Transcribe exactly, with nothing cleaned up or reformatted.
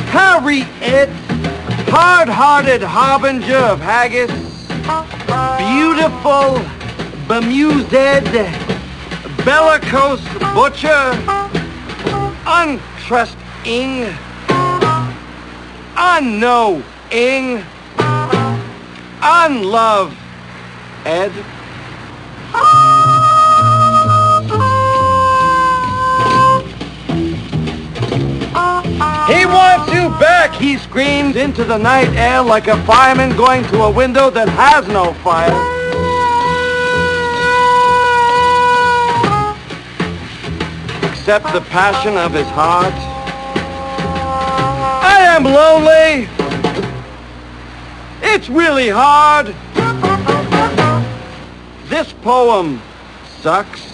Harriet, hard-hearted harbinger of haggis, beautiful, bemused, bellicose butcher, untrusting, unknowing, unlove, Ed. He wants you back, he screams into the night air like a fireman going to a window that has no fire. Accept the passion of his heart. I am lonely. It's really hard. This poem sucks.